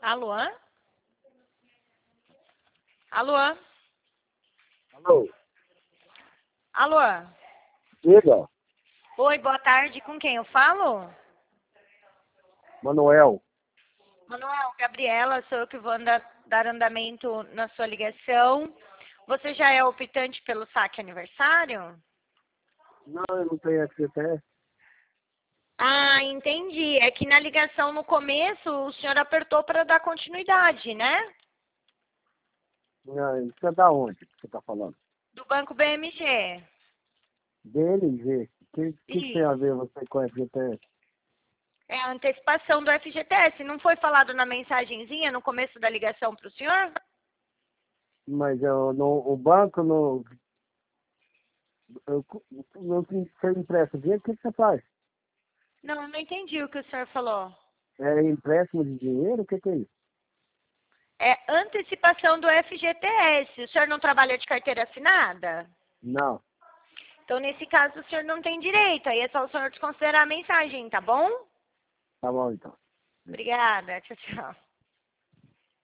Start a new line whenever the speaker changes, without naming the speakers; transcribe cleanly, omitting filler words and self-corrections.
Alô? Alô?
Alô?
Alô?
Diga,
Oi, boa tarde. Com quem eu falo?
Manuel.
Manuel, Gabriela, sou eu que vou dar andamento na sua ligação. Você já é optante pelo saque aniversário?
Não, eu não tenho FGTS.
Ah, entendi. É que na ligação no começo o senhor apertou para dar continuidade, né?
Não, isso é da onde que você está falando?
Do Banco BMG.
DLG. O que tem a
Isso.
ver você com FGTS?
É a antecipação do FGTS. Não foi falado na mensagenzinha no começo da ligação para o senhor?
Mas o banco não. Não você empresta dinheiro, o que você faz?
Não, não entendi o que o senhor falou.
É empréstimo de dinheiro? O que é isso?
É antecipação do FGTS. O senhor não trabalha de carteira assinada?
Não.
Então, nesse caso, o senhor não tem direito. Aí é só o senhor desconsiderar a mensagem, tá bom?
Tá bom então.
Obrigada. Tchau, tchau.